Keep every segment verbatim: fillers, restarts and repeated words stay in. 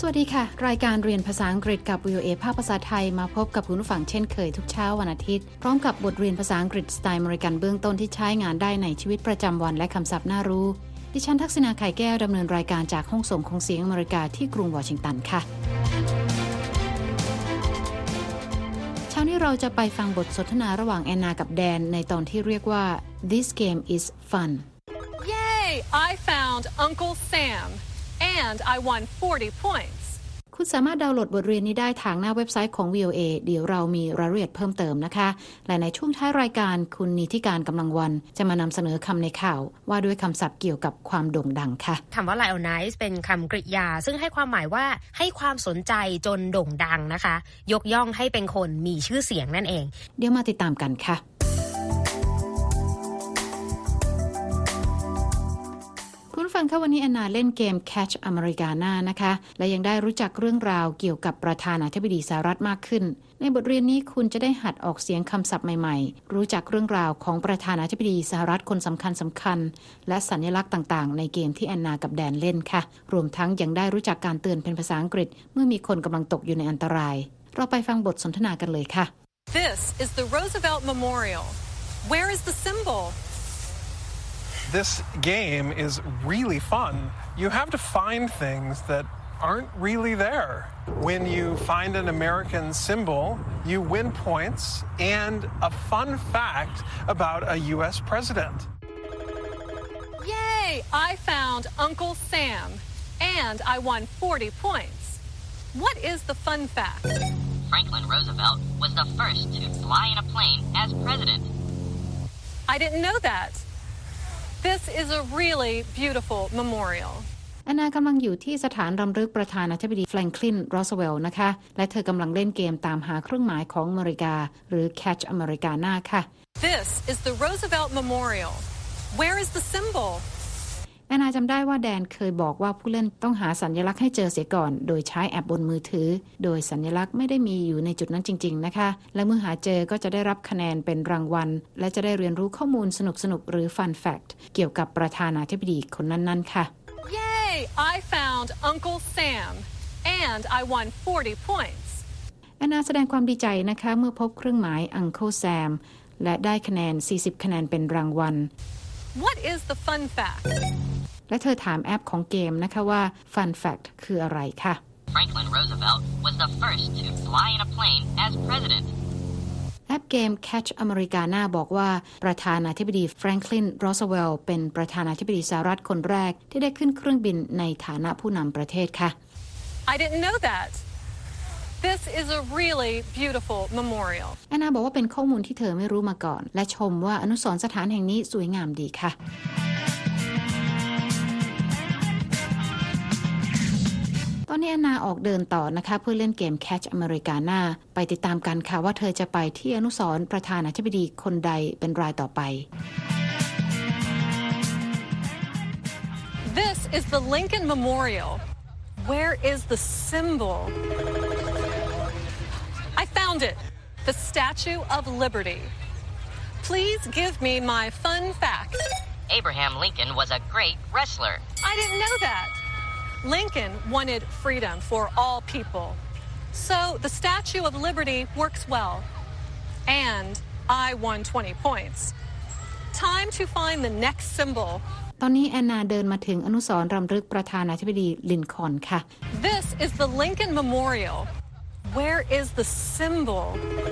วัสดีค่ะรายการเรียนภาษาอังกฤษกับ วี โอ เอ ภาคภาษาไทยมาพบกับคุณผู้ฟังเช่นเคยทุกเช้าวันอาทิตย์พร้อมกับบทเรียนภาษาอังกฤษสไตล์อเมริกันเบื้องต้นที่ใช้งานได้ในชีวิตประจำวันและคำศัพท์น่ารู้ดิฉันทักษณาไข่แก้วดำเนินรายการจากห้องส่งของเสียงอเมริกาที่กรุงวอชิงตันค่ะเช้านี้เราจะไปฟังบทสนทนาระหว่างแอนนากับแดนในตอนที่เรียกว่า This game is fun Yay! I found Uncle Sam and I won forty points คุณสามารถดาวน์โหลดบทเรียนนี้ได้ทางหน้าเว็บไซต์ของ วี โอ เอ เดี๋ยวเรามีรายละเอียดเพิ่มเติมนะคะและในช่วงท้ายรายการคุณนิติการกำลังวันจะมานำเสนอคำในข่าวว่าด้วยคำศัพท์เกี่ยวกับความโด่งดังค่ะคำว่า lionize เป็นคำกริยาซึ่งให้ความหมายว่าให้ความสนใจจนโด่งดังนะคะยกย่องให้เป็นคนมีชื่อเสียงนั่นเองเดี๋ยวมาติดตามกันค่ะคุณฟังค่ะวันนี้แอนนาเล่นเกม Catch Americana นะคะและยังได้รู้จักเรื่องราวเกี่ยวกับประธานาธิบดีสหรัฐมากขึ้นในบทเรียนนี้คุณจะได้หัดออกเสียงคำศัพท์ใหม่ๆรู้จักเรื่องราวของประธานาธิบดีสหรัฐคนสำคัญสำคัญและสัญลักษณ์ต่างๆในเกมที่แอนนากับแดนเล่นค่ะรวมทั้งยังได้รู้จักการเตือนเป็นภาษาอังกฤษเมื่อมีคนกำลังตกอยู่ในอันตรายเราไปฟังบทสนทนากันเลยค่ะ This is the Roosevelt Memorial. Where is the symbol?This game is really fun. You have to find things that aren't really there. When you find an American symbol, you win points and a fun fact about a U S president. Yay! I found Uncle Sam and I won forty points. What is the fun fact? Franklin Roosevelt was the first to fly in a plane as president. I didn't know that.This is a really beautiful memorial. แอนนากำลังอยู่ที่สถานรำลึกประธานาธิบดีแฟรงคลิน โรสเวลล์นะคะและเธอกำลังเล่นเกมตามหาเครื่องหมายของอเมริกาหรือ Catch Americana ค่ะ This is the Roosevelt Memorial. Where is the symbol? แอนนาจำได้ว่าแดนเคยบอกว่าผู้เล่นต้องหาสัญลักษณ์ให้เจอเสียก่อนโดยใช้แอปบนมือถือโดยสัญลักษณ์ไม่ได้มีอยู่ในจุดนั้นจริงๆนะคะและเมื่อหาเจอก็จะได้รับคะแนนเป็นรางวัลและจะได้เรียนรู้ข้อมูลสนุกๆหรือ Fun Fact เกี่ยวกับประธานาธิบดีคนนั้นๆค่ะ Yay! I found Uncle Sam and I won forty points. แอนนาแสดงความดีใจนะคะเมื่อพบเครื่องหมาย Uncle Sam และได้คะแนนสี่สิบคะแนนเป็นรางวัล What is the fun fact? และเธอถามแอปของเกมนะคะว่า Fun Fact คืออะไรค่ะ Franklin Roosevelt was the first to fly in a plane as president. แอปเกม Catch Americana บอกว่าประธานาธิบดีแฟรงคลิน โรสเวลล์เป็นประธานาธิบดีสหรัฐคนแรกที่ได้ขึ้นเครื่องบินในฐานะผู้นำประเทศค่ะ I didn't know that. This is a really beautiful memorial. แอนนาบอกว่าเป็นข้อมูลที่เธอไม่รู้มาก่อนและชมว่าอนุสรณ์สถานแห่งนี้สวยงามดีค่ะตอนนี้แอนนาออกเดินต่อนะคะเพื่อเล่นเกม Catch Americana ไปติดตามกันค่ะว่าเธอจะไปที่อนุสรณ์ประธานาธิบดีคนใดเป็นรายต่อไป This is the Lincoln Memorial. Where is the symbol? I found it. The Statue of Liberty. Please give me my fun fact. Abraham Lincoln was a great wrestler. I didn't know that.Lincoln wanted freedom for all people. So the Statue of Liberty works well. And I won twenty points. Time to find the next symbol. ตอนนี้แอนนาเดินมาถึงอนุสรณ์รำลึกประธานาธิบดีลินคอล์นค่ะ This is the Lincoln Memorial. Where is the symbol?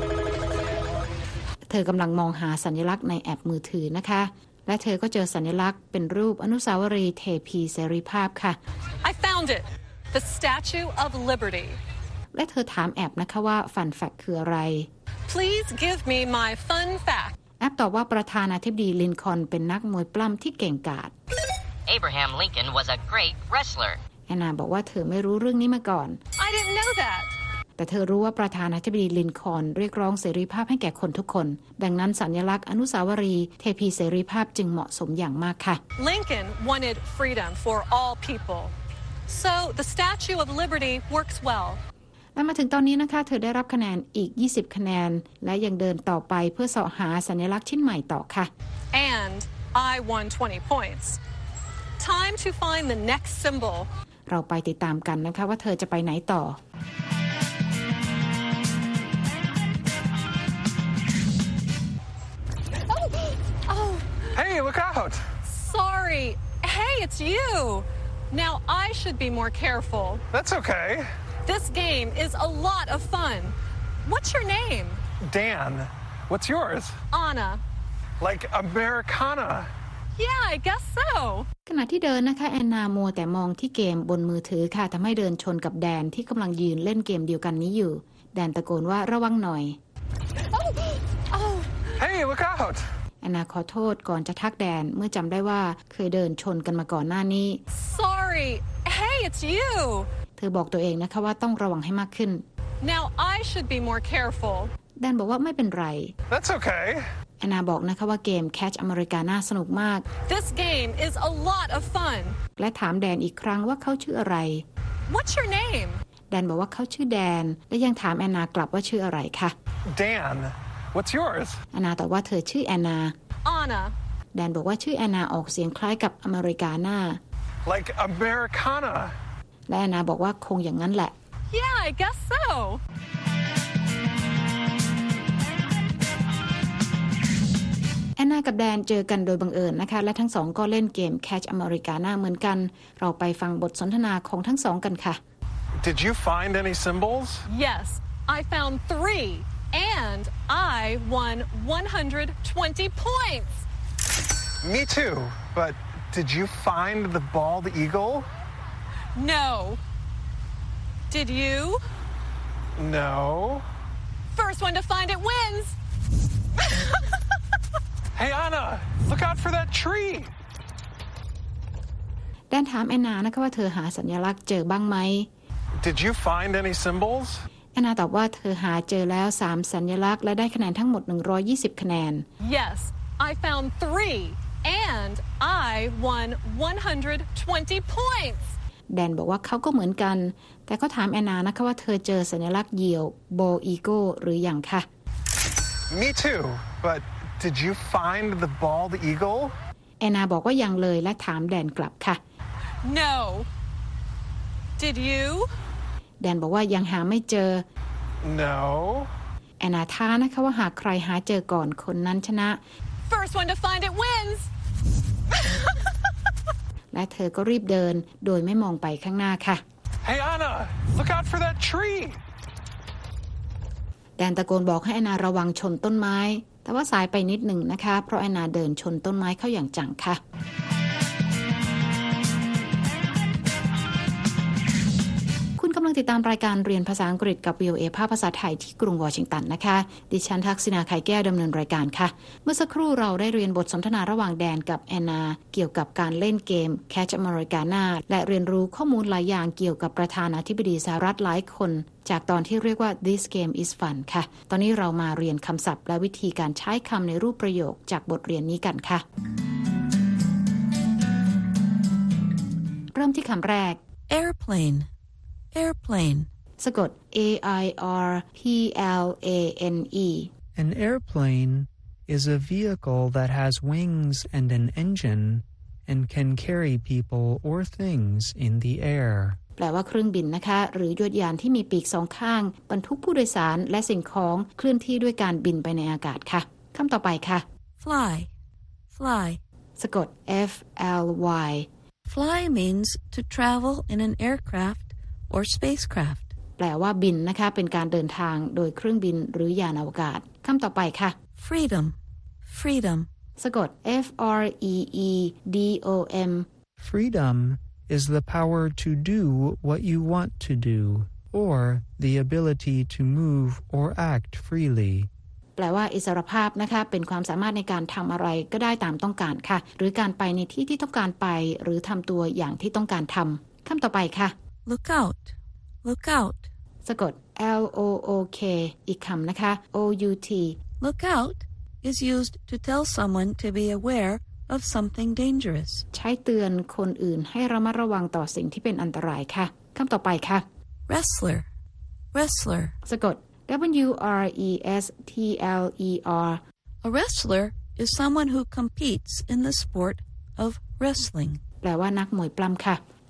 เธอกำลังมองหาสัญลักษณ์ในแอปมือถือนะคะและเธอก็เจอสัญลักษณ์เป็นรูปอนุสาวรีย์เทพีเสรีภาพค่ะ I found it. The Statue of Liberty. และเธอถามแอปนะคะว่า Fun Fact คืออะไร Please give me my fun fact. แอปตอบว่าประธานาธิบดีลินคอล์นเป็นนักมวยปล้ำที่เก่งกาจ Abraham Lincoln was a great wrestler. แอนนาบอกว่าเธอไม่รู้เรื่องนี้มาก่อน I didn't know that. แต่เธอรู้ว่าประธานาธิบดีลินคอล์นเรียกร้องเสรีภาพให้แก่คนทุกคนดังนั้นสัญลักษณ์อนุสาวรีย์เทพีเสรีภาพจึงเหมาะสมอย่างมากค่ะ Lincoln wanted freedom for all people. So the Statue of Liberty works well. และมาถึงตอนนี้นะคะเธอได้รับคะแนนอีกยี่สิบคะแนนและยังเดินต่อไปเพื่อเสาะหาสัญลักษณ์ชิ้นใหม่ต่อค่ะ And I won twenty points. Time to find the next symbol. เราไปติดตามกันนะคะว่าเธอจะไปไหนต่อ Oh, Hey, look out! sorry. Hey, it's you. Now I should be more careful. That's okay. This game is a lot of fun. What's your name? Dan, what's yours? Anna. Like Americana. Yeah, I guess so. ขณะที่เดินนะคะแอนนามัวแต่มองที่เกมบนมือถือค่ะทำให้เดินชนกับแดนที่กำลังยืนเล่นเกมเดียวกันนี้อยู่แดนตะโกนว่าระวังหน่อย Oh, Hey, look out! แอนนาขอโทษก่อนจะทักแดนเมื่อจำได้ว่าเคยเดินชนกันมาก่อนหน้านี้ sorry. Hey, it's you. เธอบอกตัวเองนะคะว่าต้องระวังให้มากขึ้น Now I should be more careful. แดนบอกว่าไม่เป็นไร That's okay. แอนนาบอกนะคะว่าเกม Catch Americana สนุกมาก This game is a lot of fun. และถามแดนอีกครั้งว่าเขาชื่ออะไร What's your name? แดนบอกว่าเขาชื่อแดนและยังถามแอนนากลับว่าชื่ออะไรคะ Dan, what's yours? แอนนาตอบว่าเธอชื่อแอนนา Anna. แดนบอกว่าชื่อแอนนาออกเสียงคล้ายกับอเมริกาน่า Like Americana. และแอนนาบอกว่าคงอย่างนั้นแหละ Yeah, I guess so. แอนนากับแดนเจอกันโดยบังเอิญนะคะและทั้งสองก็เล่นเกม Catch Americana เหมือนกันเราไปฟังบทสนทนาของทั้งสองกันค่ะ Did you find any symbols? Yes, I found three, and I won one hundred twenty points. Me too. But did you find the bald eagle? No. Did you? No. First one to find it wins. Hey, Anna, look out for that tree. แดนถามแอนนานะคะว่าเธอหาสัญลักษณ์เจอบ้างไหม Did you find any symbols? แอนนาตอบว่าเธอหาเจอแล้วสามสัญลักษณ์และได้คะแนนทั้งหมดหนึ่งร้อยยี่สิบคะแนน Yes, I found three, and I won one hundred twenty points. แดนบอกว่าเขาก็เหมือนกันแต่เขาถามแอนนานะคะว่าเธอเจอสัญลักษณ์เหยี่ยวโบอีโก้หรือยังคะ Me too. But did you find the bald eagle? แอนนาบอกว่ายังเลยและถามแดนกลับค่ะ No. Did you? แดนบอกว่ายังหาไม่เจอ No. แอนนาท้านะคะว่าหากใครหาเจอก่อนคนนั้นชนะ First one to find it wins. และเธอก็รีบเดินโดยไม่มองไปข้างหน้าค่ะ Hey, Anna, look out for that tree. แดนตะโกนบอกให้แอนนาระวังชนต้นไม้แต่ว่าสายไปนิดหนึ่งนะคะเพราะแอนนาเดินชนต้นไม้เข้าอย่างจังค่ะคุณกำลังติดตามรายการเรียนภาษาอังกฤษกับ วี โอ เอ ภาคภาษาไทยที่กรุงวอชิงตันนะคะดิฉันทักษิณาไข่แก้วดำเนินรายการค่ะเมื่อสักครู่เราได้เรียนบทสนทนาระหว่างแดนกับแอนนาเกี่ยวกับการเล่นเกม Catch Americana และเรียนรู้ข้อมูลหลายอย่างเกี่ยวกับประธานาธิบดีสหรัฐหลายคนจากตอนที่เรียกว่า This game is fun ค่ะตอนนี้เรามาเรียนคำศัพท์และวิธีการใช้คำในรูปประโยคจากบทเรียนนี้กันค่ะเริ่มที่คำแรก Airplane. Airplane. สะกด A I R P L A N E An airplane is a vehicle that has wings and an engine and can carry people or things in the air. แปลว่าเครื่องบินนะคะหรือยวดยานที่มีปีกสองข้างบรรทุกผู้โดยสารและสิ่งของเคลื่อนที่ด้วยการบินไปในอากาศค่ะคำต่อไปค่ะ Fly. Fly. สะกด F L Y Fly means to travel in an aircraft or spacecraft. แปลว่าบินนะคะเป็นการเดินทางโดยเครื่องบินหรือยานอวกาศคำต่อไปค่ะ Freedom. Freedom. สะกด F R E E D O M Freedom is the power to do what you want to do, or the ability to move or act freely. แปลว่าอิสรภาพนะคะเป็นความสามารถในการทำอะไรก็ได้ตามต้องการค่ะหรือการไปในที่ที่ต้องการไปหรือทำตัวอย่างที่ต้องการทำคำต่อไปค่ะ Look out. Look out. สะกด L O O K อีกคำนะคะ O U T Look out is used to tell someone to be aware of something dangerous. ใช้เตือนคนอื่นให้ระมัดระวังต่อสิ่งที่เป็นอันตรายค่ะคำต่อไปค่ะ Wrestler. Wrestler. สะกด W R E S T L E R A wrestler is someone who competes in the sport of wrestling. แปลว่านักมวยปล้ำค่ะ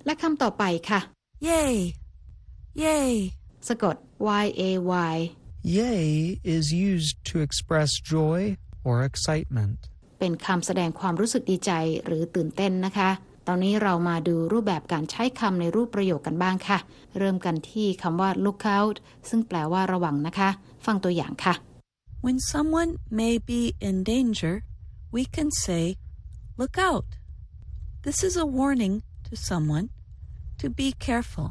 และคำต่อไปค่ะ Yay! Yay! สะกด y a y Yay is used to express joy or excitement. เป็นคำแสดงความรู้สึกดีใจหรือตื่นเต้นนะคะตอนนี้เรามาดูรูปแบบการใช้คำในรูปประโยคกันบ้างค่ะเริ่มกันที่คำว่า look out ซึ่งแปลว่าระวังนะคะฟังตัวอย่างค่ะ When someone may be in danger, we can say, look out. This is a warning to someone to be careful.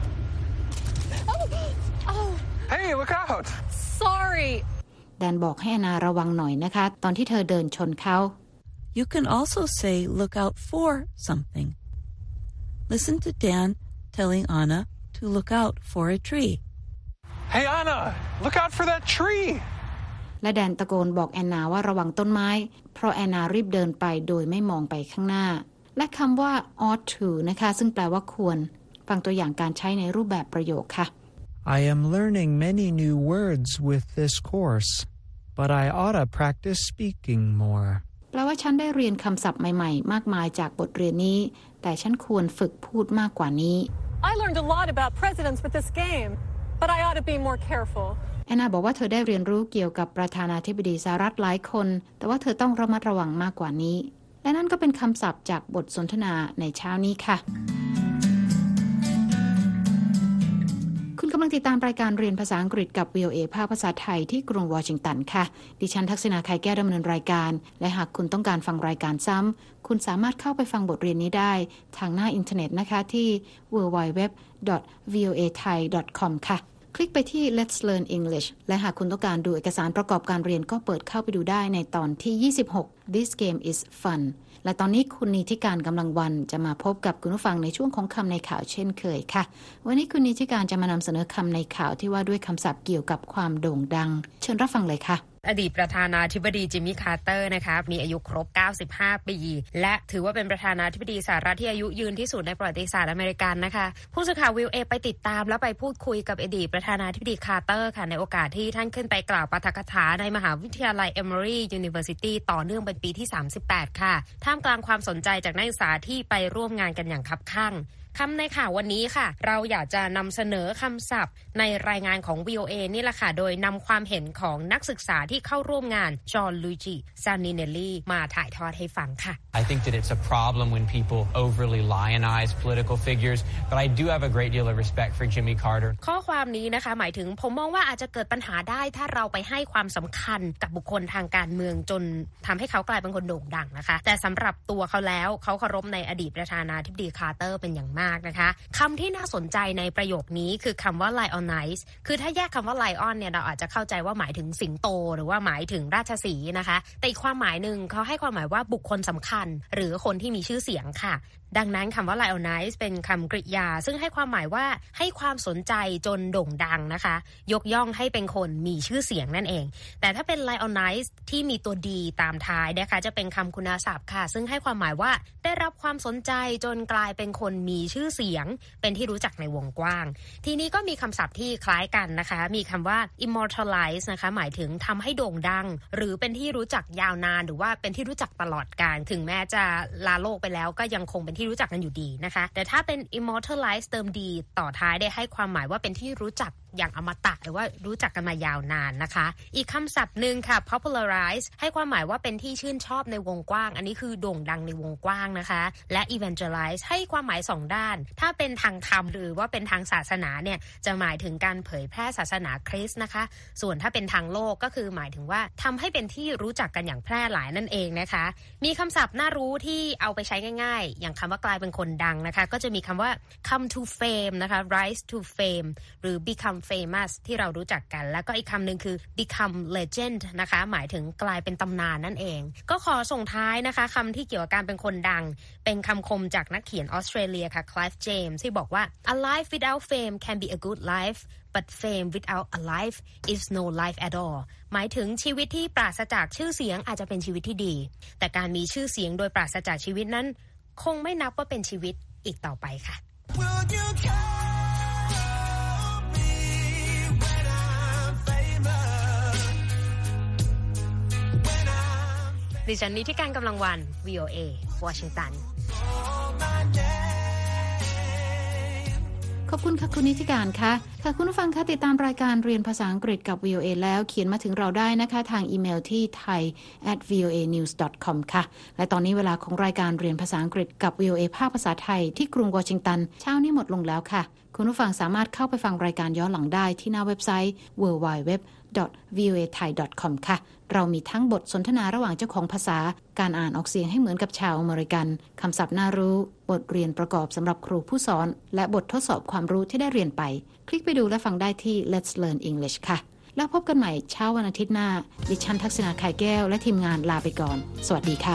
Oh, oh. Hey, look out! Sorry. แดนบอกให้แอนนาระวังหน่อยนะคะตอนที่เธอเดินชนเขา You can also say look out for something. Listen to Dan telling Anna to look out for a tree. Hey, Anna, look out for that tree! และแดนตะโกนบอกแอนนาว่าระวังต้นไม้เพราะแอนนารีบเดินไปโดยไม่มองไปข้างหน้าและคำว่า ought to นะคะซึ่งแปลว่าควรฟังตัวอย่างการใช้ในรูปแบบประโยคค่ะ I am learning many new words with this course, but I ought to practice speaking more. แปลว่าฉันได้เรียนคำศัพท์ใหม่ๆมากมายจากบทเรียนนี้แต่ฉันควรฝึกพูดมากกว่านี้ I learned a lot about presidents with this game, but I ought to be more careful. แอนนาบอกว่าเธอได้เรียนรู้เกี่ยวกับประธานาธิบดีสหรัฐหลายคนแต่ว่าเธอต้องระมัดระวังมากกว่านี้และนั่นก็เป็นคำศัพท์จากบทสนทนาในเช้านี้ค่ะคุณกำลังติดตามรายการเรียนภาษาอังกฤษกับ วี โอ เอ ภาคภาษาไทยที่กรุงวอชิงตันค่ะดิฉันทักษณาไข่แก้วดำเนินรายการและหากคุณต้องการฟังรายการซ้ำคุณสามารถเข้าไปฟังบทเรียนนี้ได้ทางหน้าอินเทอร์เน็ตนะคะที่ ดับเบิลยู ดับเบิลยู ดับเบิลยู ดอท วี โอ เอ ไทย ดอท คอม ค่ะคลิกไปที่ Let's Learn English และหากคุณต้องการดูเอกสารประกอบการเรียนก็เปิดเข้าไปดูได้ในตอนที่ยี่สิบหก This game is fun และตอนนี้คุณนิติการกำลังวันจะมาพบกับคุณผู้ฟังในช่วงของคำในข่าวเช่นเคยค่ะวันนี้คุณนิติการจะมานำเสนอคำในข่าวที่ว่าด้วยคำศัพท์เกี่ยวกับความโด่งดังเชิญรับฟังเลยค่ะอดีตประธานาธิบดีจิมมี่คาร์เตอร์นะคะมีอายุครบเก้าสิบห้าปีและถือว่าเป็นประธานาธิบดีสหรัฐที่อายุยืนที่สุดในประวัติศาสตร์อเมริกันนะคะผู้สื่อข่าววิวเอไปติดตามและไปพูดคุยกับอดีตประธานาธิบดีคาร์เตอร์ค่ะในโอกาสที่ท่านขึ้นไปกล่าวปาฐกถาในมหาวิทยาลัย Emory University ต่อเนื่องเป็นปีที่สามสิบแปดค่ะท่ามกลางความสนใจจากนักศึกษาที่ไปร่วมงานกันอย่างคับคั่งคำในข่าววันนี้ค่ะเราอยากจะนำเสนอคำศัพท์ในรายงานของ วี โอ เอ นี่แหละค่ะโดยนำความเห็นของนักศึกษาที่เข้าร่วมงานจอห์นลูจิซานิเนลลีมาถ่ายทอดให้ฟังค่ะ I think that it's a problem when people overly lionize political figures, but I do have a great deal of respect for Jimmy Carter. ข้อความนี้นะคะหมายถึงผมมองว่าอาจจะเกิดปัญหาได้ถ้าเราไปให้ความสำคัญกับบุคคลทางการเมืองจนทำให้เขากลายเป็นคนโด่งดังนะคะแต่สำหรับตัวเขาแล้วเขาเคารพในอดีตประธานาธิบดีคาร์เตอร์เป็นอย่างมากนะคะคำที่น่าสนใจในประโยคนี้คือคำว่า lionize คือถ้าแยกคำว่า lion เนี่ยเราอาจจะเข้าใจว่าหมายถึงสิงโตหรือว่าหมายถึงราชสีห์นะคะแต่อีกความหมายหนึ่งเขาให้ความหมายว่าบุคคลสำคัญหรือคนที่มีชื่อเสียงค่ะดังนั้นคำว่า lionize เป็นคำกริยาซึ่งให้ความหมายว่าให้ความสนใจจนโด่งดังนะคะยกย่องให้เป็นคนมีชื่อเสียงนั่นเองแต่ถ้าเป็น lionize ที่มีตัวดีตามท้ายนะคะจะเป็นคำคุณศัพท์ค่ะซึ่งให้ความหมายว่าได้รับความสนใจจนกลายเป็นคนมีชื่อเสียงเป็นที่รู้จักในวงกว้างทีนี้ก็มีคำศัพท์ที่คล้ายกันนะคะมีคำว่า immortalize นะคะหมายถึงทำให้โด่งดังหรือเป็นที่รู้จักยาวนานหรือว่าเป็นที่รู้จักตลอดกาลถึงแม้จะลาโลกไปแล้วก็ยังคงเป็นที่รู้จักกันอยู่ดีนะคะแต่ถ้าเป็น immortalize เติมดีต่อท้ายได้ให้ความหมายว่าเป็นที่รู้จักอย่างอมตะหรือว่ารู้จักกันมายาวนานนะคะอีกคำศัพท์หนึ่งค่ะ popularize ให้ความหมายว่าเป็นที่ชื่นชอบในวงกว้างอันนี้คือโด่งดังในวงกว้างนะคะและ evangelize ให้ความหมายสองด้านถ้าเป็นทางธรรมหรือว่าเป็นทางศาสนาเนี่ยจะหมายถึงการเผยแพร่ศาสนาคริสต์นะคะส่วนถ้าเป็นทางโลกก็คือหมายถึงว่าทำให้เป็นที่รู้จักกันอย่างแพร่หลายนั่นเองนะคะมีคำศัพท์น่ารู้ที่เอาไปใช้ง่ายๆอย่างคำว่ากลายเป็นคนดังนะคะก็จะมีคำว่า come to fame นะคะ rise to fame หรือ become famous ที่เรารู้จักกันแล้วก็อีกคำหนึ่งคือ become legend นะคะหมายถึงกลายเป็นตำนานนั่นเองก็ขอส่งท้ายนะคะคำที่เกี่ยวกับการเป็นคนดังเป็นคำคมจากนักเขียนออสเตรเลียค่ะ Clive James ที่บอกว่า a life without fame can be a good life but fame without a life is no life at all หมายถึงชีวิตที่ปราศจากชื่อเสียงอาจจะเป็นชีวิตที่ดีแต่การมีชื่อเสียงโดยปราศจากชีวิตนั้นคงไม่นับว่าเป็นชีวิตอีกต่อไปค่ะดิฉันนิติการกำลังวัน วี โอ เอ วอชิงตันขอบคุณค่ะคุณนิติการค่ะค่ะคุณผู้ฟังคะติดตามรายการเรียนภาษาอังกฤษกับ วี โอ เอ แล้วเขียนมาถึงเราได้นะคะทางอีเมลที่ ไทย แอท วี โอ เอ นิวส์ ดอท คอม ค่ะและตอนนี้เวลาของรายการเรียนภาษาอังกฤษกับ วี โอ เอ ภาคภาษาไทยที่กรุงวอชิงตันเช้านี้หมดลงแล้วค่ะคุณผู้ฟังสามารถเข้าไปฟังรายการย้อนหลังได้ที่หน้าเว็บไซต์ ดับเบิลยู ดับเบิลยู ดับเบิลยู ดอท วี โอ เอ ไทย ดอท คอม ค่ะเรามีทั้งบทสนทนาระหว่างเจ้าของภาษาการอ่านออกเสียงให้เหมือนกับชาวอเมริกันคำศัพท์น่ารู้บทเรียนประกอบสำหรับครูผู้สอนและบททดสอบความรู้ที่ได้เรียนไปคลิกไปดูและฟังได้ที่ Let's Learn English ค่ะแล้วพบกันใหม่เช้าวันอาทิตย์หน้าดิฉันทักษณาไข่แก้วและทีมงานลาไปก่อนสวัสดีค่ะ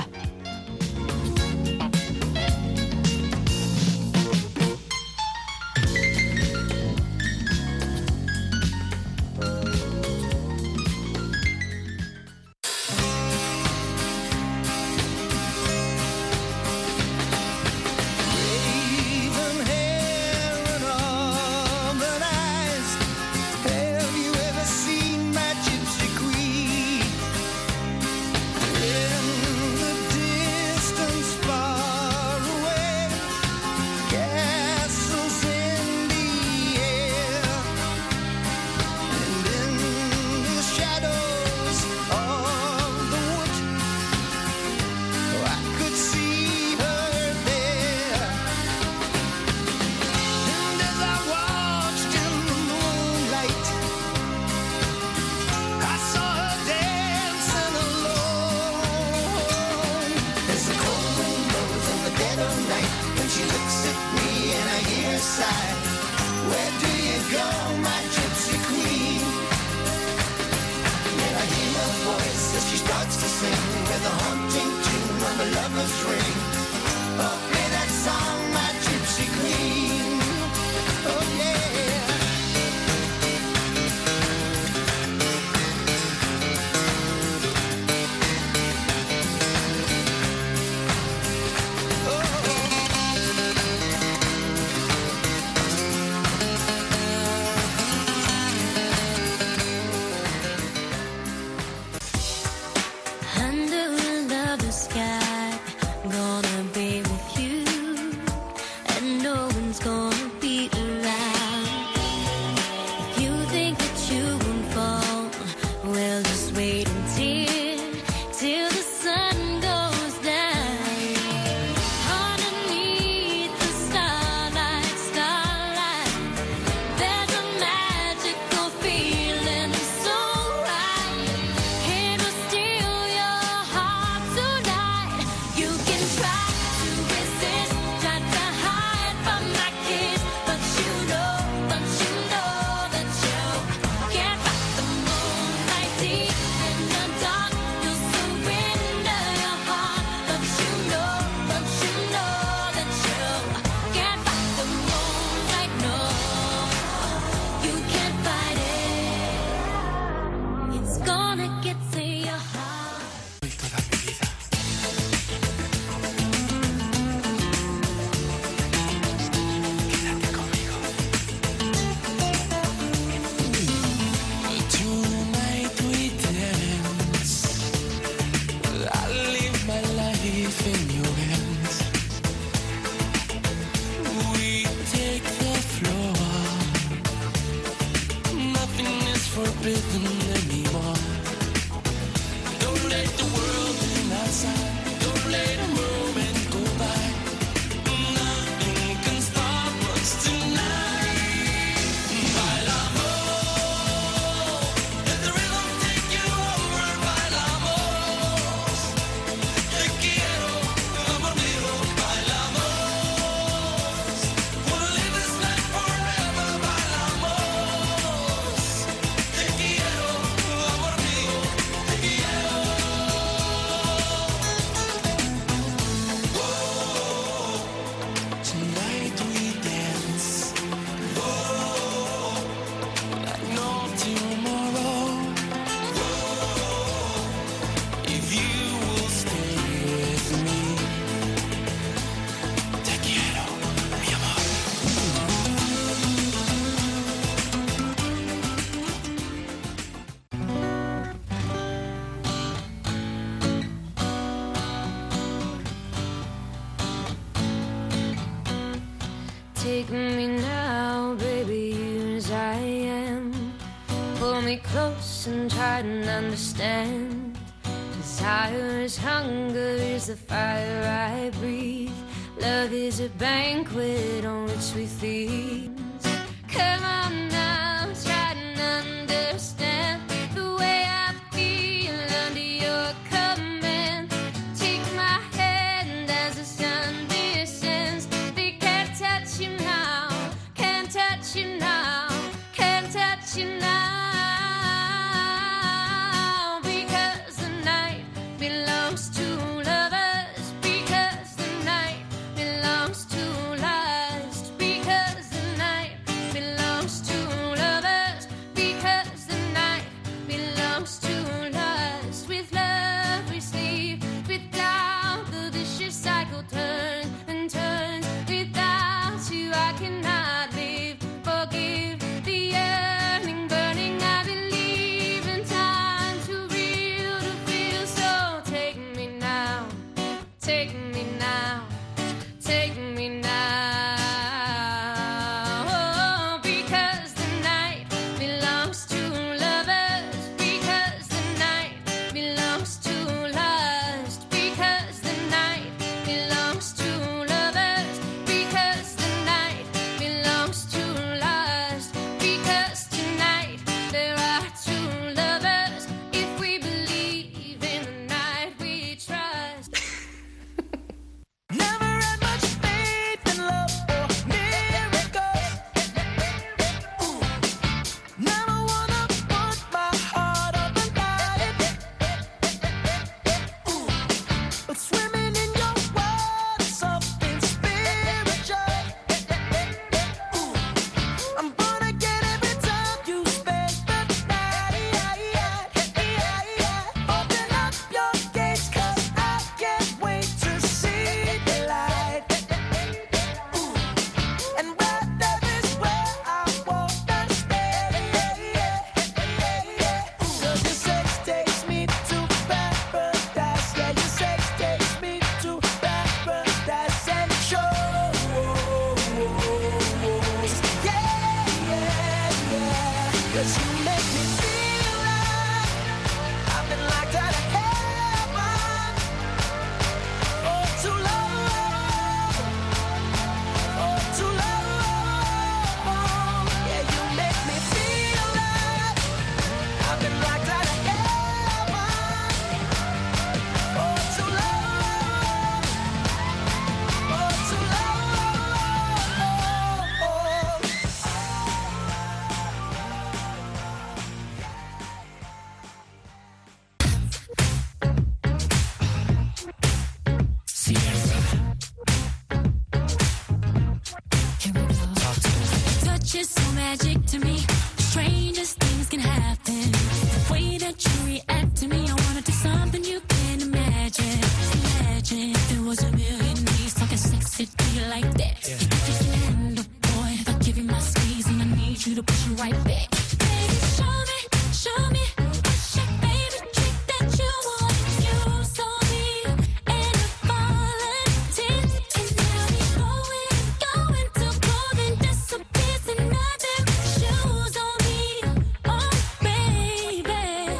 Take me now me close and try to understand. Desire is hunger, is the fire I breathe. Love is a banquet on which we feast. Come on now, try to understand the way I feel under your command. Take my hand as the sun descends. They can't touch you now, can't touch you now, can't touch you now. Because the night belongs to lovers. Because the night belongs to lust. Because the night belongs to lovers. Because the night belongs to lust. With love we sleep, without the vicious cycle turns and turns. Without you I cannot live. Forgive the yearning, burning. I believe in time too real to feel. So take me now, take me now, take me now. Oh, because the night belongs to lovers. Because the night belongs to lust. Because the night belongs to lovers. Because the night belongs to lust. Because tonight there are two lovers. If we believe in the night we trust. Never had much faith in love or miracles. Ooh. Never wanna put my heart up and hide it. Ooh. But swimming in your world is something spiritual. Ooh. I'm born again every time you spend the night. Open up your gates 'cause I can't wait to see the light. Ooh. And right there is where I wanna stay. Ooh. 'Cause your sex takes me to paradise. Yeah, your sex takes me to paradise and shows. Yeah, yeah, yeah. 'Cause you make me feel like I've been locked out of heaven. Oh, too long. Oh, too long. Yeah, you make me feel like I've been locked out of heaven. Oh, too long. Oh, too Touch is so magic to me. Strangest things can happen. The way that you react to me, I wanna do something you can't imagine. Imagine if there was a million ways talking sexy to you like that. You think you can handle, boy, if I give you my squeeze and I need you to push you right back. Baby, show me, show me what's your favorite trick that you want to use on me. And if all I did is now be going, going to clothing disappears and nothing but shoes on me. Oh, baby.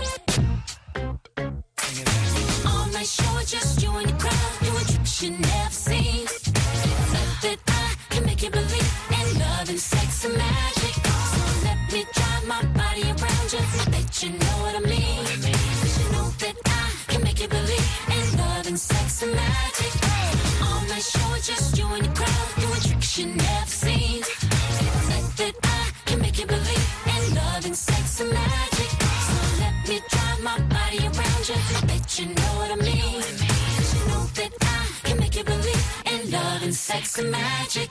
All night show, just you and your crowd, doing tricks you never seen. Said that I can make you believe in love and sex and magic. So let me drive my body around you. I bet you know what I mean. 'Cause you know that I can make you believe in love and sex and magic. All night show, just you and your crowd, doing tricks you never seen. Said that I can make you believe in love and sex and magic. So let me drive my body around you. I bet you know what I mean. 'Cause you know that I can make you believe in love and sex and magic.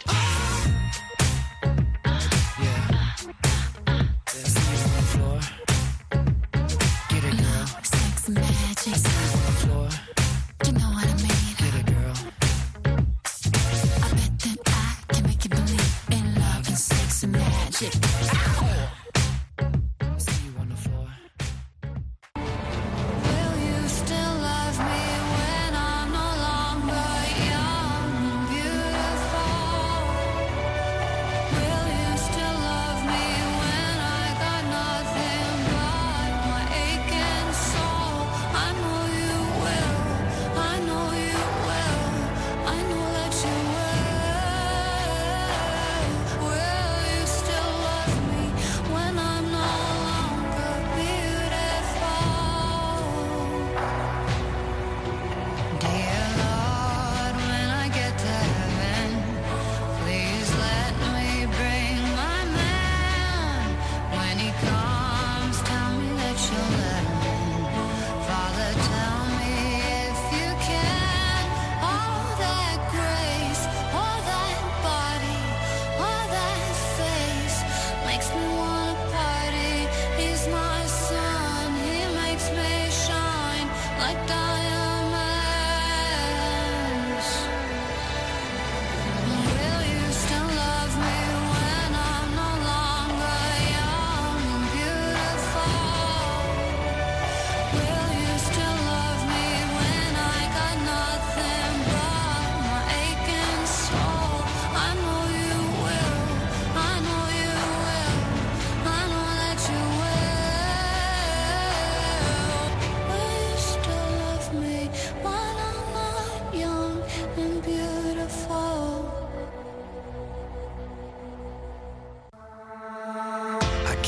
Sex and magic. You know what I mean. I bet that I can make you believe in love and sex and magic. Will you still love me when I'm no longer young and beautiful?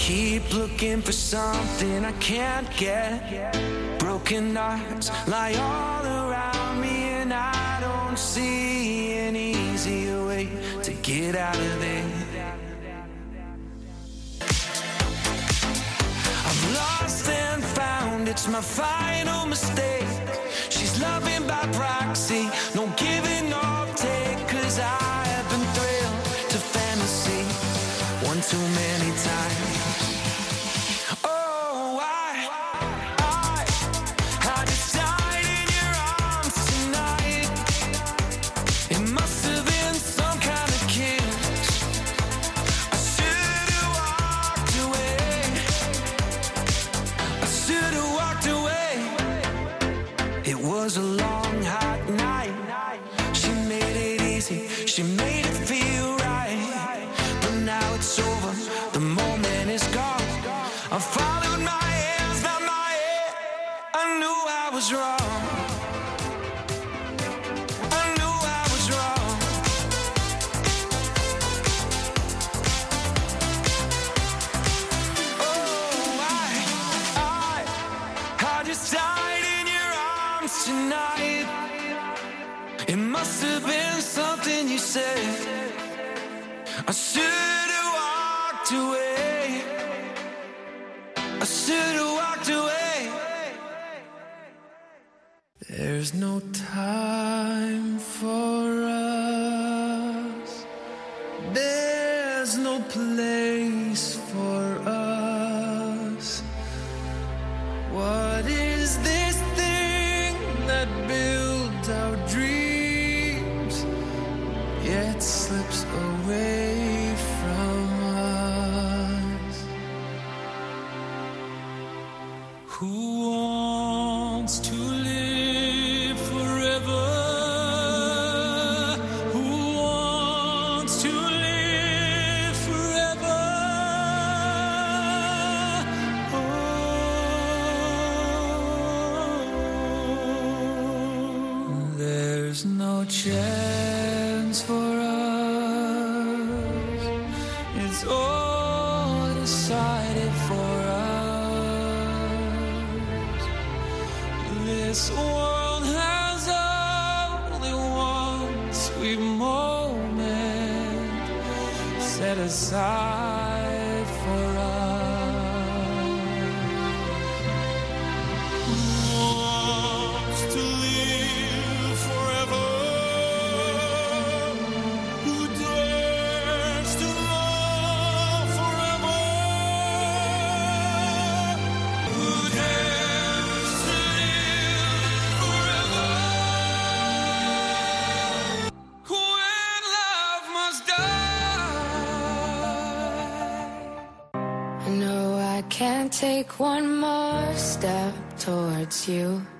keep looking for something I can't get. Broken hearts lie all around me, and I don't see an easier way to get out of there. I've lost and found, it's my final mistake. She's loving by proxy, no giving or take, 'cause I have been thrilled to fantasy one too many times. Oh, I, I, I just died in your arms tonight. It must have been some kind of kiss. I should have walked away. I should have walked away. It was a long, hot night. She made it easy, she made it feel right. But now it's over, the moment is gone. I followed my hands, not my head. I knew I was wrong. I knew I was wrong. Oh, I, I, I just died in your arms tonight. It must have been something you said. I should have walked away. I should have walked away. There's no time for us. There's no place for us. What is this thing that builds our dreams, yet slips away from us? Who wants to live forever? Who wants to live forever? Oh, there's no chance for us. It's all decided for us. This world has only one sweet moment set aside for us. Who wants to live forever? Who dares to love forever? Who dares to live forever? When love must die. I know I can't take one more step towards you.